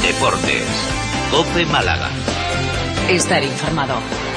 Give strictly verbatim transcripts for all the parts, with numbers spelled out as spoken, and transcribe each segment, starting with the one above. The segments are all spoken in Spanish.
Deportes. COPE Málaga. Estar informado.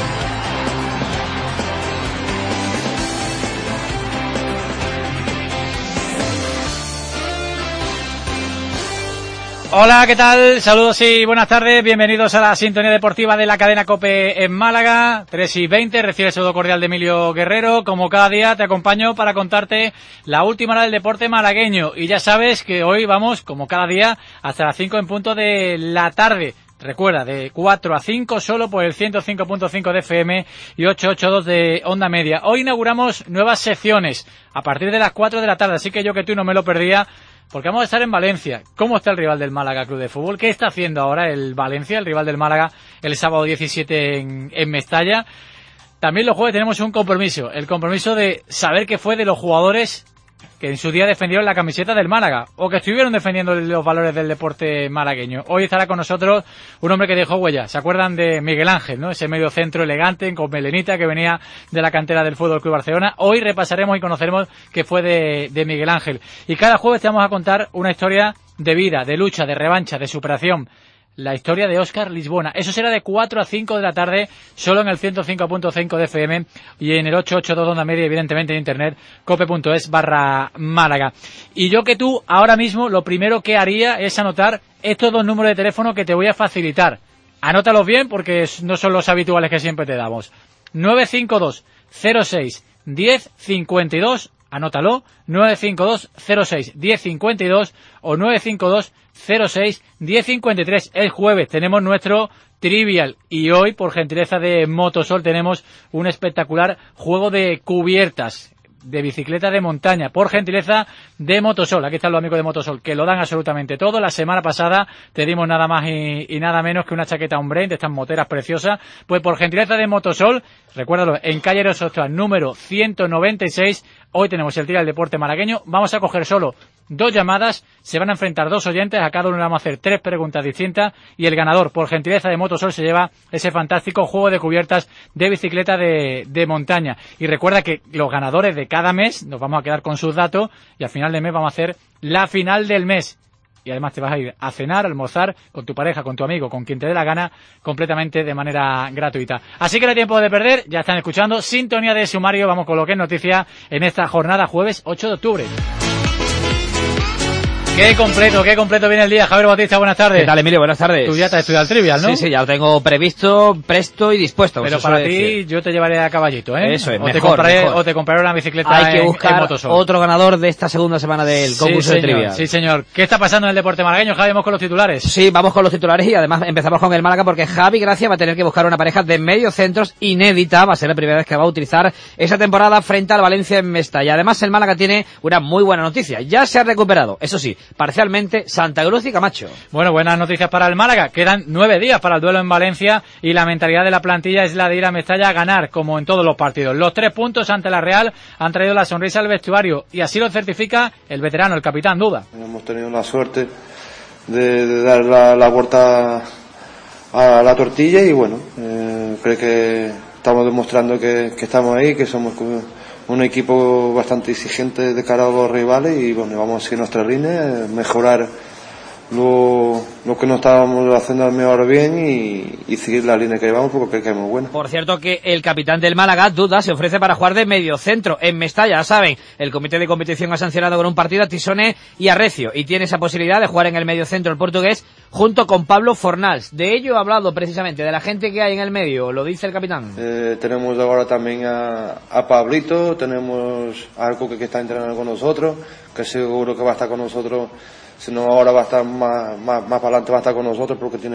Hola, ¿qué tal? Saludos y buenas tardes. Bienvenidos a la sintonía deportiva de la cadena COPE en Málaga. tres y veinte, recibe el saludo cordial de Emilio Guerrero. Como cada día te acompaño para contarte la última hora del deporte malagueño. Y ya sabes que hoy vamos, como cada día, hasta las cinco en punto de la tarde. Recuerda, de cuatro a cinco solo por el ciento cinco punto cinco de F M y ochocientos ochenta y dos de onda media. Hoy inauguramos nuevas secciones a partir de las cuatro de la tarde, así que yo que tú no me lo perdía, porque vamos a estar en Valencia. ¿Cómo está el rival del Málaga Club de Fútbol? ¿Qué está haciendo ahora el Valencia, el rival del Málaga, el sábado diecisiete en, en Mestalla? También los jueves tenemos un compromiso, el compromiso de saber qué fue de los jugadores que en su día defendieron la camiseta del Málaga, o que estuvieron defendiendo los valores del deporte malagueño. Hoy estará con nosotros un hombre que dejó huella. ¿Se acuerdan de Miguel Ángel, no? Ese medio centro elegante, con melenita, que venía de la cantera del Fútbol Club Barcelona. Hoy repasaremos y conoceremos qué fue de, de Miguel Ángel. Y cada jueves te vamos a contar una historia de vida, de lucha, de revancha, de superación. La historia de Óscar Lisbona. Eso será de cuatro a cinco de la tarde, solo en el ciento cinco punto cinco de F M y en el ochocientos ochenta y dos de onda media, evidentemente en internet, cope.es barra Málaga. Y yo que tú, ahora mismo, lo primero que haría es anotar estos dos números de teléfono que te voy a facilitar. Anótalos bien porque no son los habituales que siempre te damos. nueve cinco dos cero seis diez cincuenta y dos, anótalo, nueve cinco dos cero seis diez cincuenta y dos o nueve cinco dos cero seis diez cincuenta y tres. El jueves tenemos nuestro Trivial y hoy, por gentileza de Motosol, tenemos un espectacular juego de cubiertas de bicicleta de montaña, por gentileza de Motosol. Aquí están los amigos de Motosol, que lo dan absolutamente todo. La semana pasada te dimos nada más y, y nada menos que una chaqueta Ombre de estas moteras preciosas. Pues por gentileza de Motosol, recuérdalo, en calle Aerosostral número ciento noventa y seis, hoy tenemos el Día del Deporte Malagueño. Vamos a coger solo dos llamadas, se van a enfrentar dos oyentes, a cada uno le vamos a hacer tres preguntas distintas y el ganador, por gentileza de Motosol, se lleva ese fantástico juego de cubiertas de bicicleta de, de montaña. Y recuerda que los ganadores de cada mes nos vamos a quedar con sus datos y al final del mes vamos a hacer la final del mes. Y además te vas a ir a cenar, a almorzar con tu pareja, con tu amigo, con quien te dé la gana, completamente de manera gratuita. Así que no hay tiempo de perder, ya están escuchando Sintonía de Sumario. Vamos con lo que es noticia en esta jornada jueves ocho de octubre. Qué completo, qué completo viene el día. Javier Bautista, buenas tardes. ¿Qué tal, Emilio? Buenas tardes. Tú ya te has estudiado el Trivial, ¿no? Sí, sí, ya lo tengo previsto, presto y dispuesto. Pero para ti, decir. Yo te llevaré a caballito, ¿eh? Eso es, o mejor, te compraré, mejor. O te compraré una bicicleta Hay que en, buscar en Motosol. Otro ganador de esta segunda semana del concurso sí, de señor, Trivial. Sí, señor. ¿Qué está pasando en el deporte malagueño, Javi? Vamos con los titulares. Sí, vamos con los titulares y además empezamos con el Málaga porque Javi Gracia va a tener que buscar una pareja de mediocentros inédita. Va a ser la primera vez que va a utilizar esa temporada frente al Valencia en Mestalla. Además, el Málaga tiene una muy buena noticia. Ya se ha recuperado, eso sí, parcialmente, Santa Cruz y Camacho. Bueno, buenas noticias para el Málaga. Quedan nueve días para el duelo en Valencia y la mentalidad de la plantilla es la de ir a Mestalla a ganar, como en todos los partidos. Los tres puntos ante la Real han traído la sonrisa al vestuario y así lo certifica el veterano, el capitán Duda. Hemos tenido la suerte de, de dar la, la vuelta a la tortilla y bueno, eh, creo que estamos demostrando que, que estamos ahí, que somos un equipo bastante exigente de cara a los rivales y bueno, vamos a seguir nuestra línea, mejorar Lo, lo que no estábamos haciendo al mejor bien y, y seguir la línea que llevamos porque creo que es muy buena. Por cierto que el capitán del Málaga, Duda, se ofrece para jugar de mediocentro en Mestalla, ya saben, el comité de competición ha sancionado con un partido a Tisone y a Recio y tiene esa posibilidad de jugar en el mediocentro el portugués junto con Pablo Fornals. De ello ha hablado precisamente, de la gente que hay en el medio, lo dice el capitán. Eh, tenemos ahora también a, a Pablito, tenemos a Arco que, que está entrenando con nosotros, que seguro que va a estar con nosotros. Si no, ahora va a estar más, más, más para adelante, va a estar con nosotros porque tiene